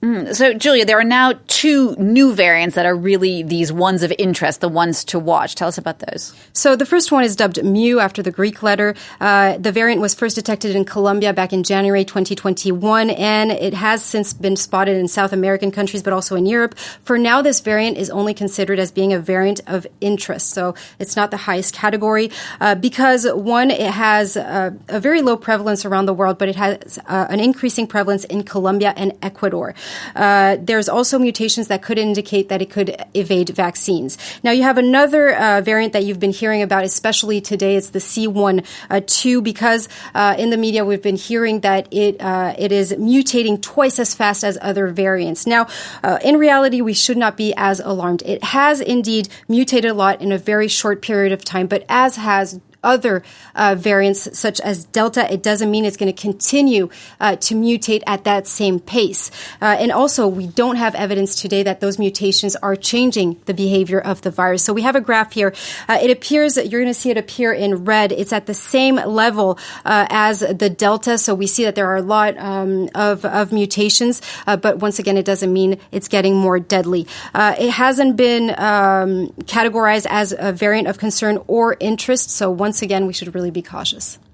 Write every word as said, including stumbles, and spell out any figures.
Mm, so, Julia, there are now two new variants that are really these ones of interest, the ones to watch. Tell us about those. So the first one is dubbed Mu after the Greek letter. Uh, the variant was first detected in Colombia back in January twenty twenty-one, and it has since been spotted in South American countries, but also in Europe. For now, this variant is only considered as being a variant of interest. So it's not the highest category uh, because, one, it has uh, a very low prevalence around the world, but it has uh, an increasing prevalence in Colombia and Ecuador. Uh, there's also mutations that could indicate that it could evade vaccines. Now, you have another uh, variant that you've been hearing about, especially today. It's the C one two, because uh, in the media we've been hearing that it uh, it is mutating twice as fast as other variants. Now, uh, in reality, we should not be as alarmed. It has indeed mutated a lot in a very short period of time, but as has other uh, variants such as Delta, it doesn't mean it's going to continue uh, to mutate at that same pace. Uh, and also, we don't have evidence today that those mutations are changing the behavior of the virus. So we have a graph here. Uh, it appears, you're going to see it appear in red. It's at the same level uh, as the Delta. So we see that there are a lot um, of, of mutations. Uh, but once again, it doesn't mean it's getting more deadly. Uh, it hasn't been um, categorized as a variant of concern or interest. So once Once again, we should really be cautious.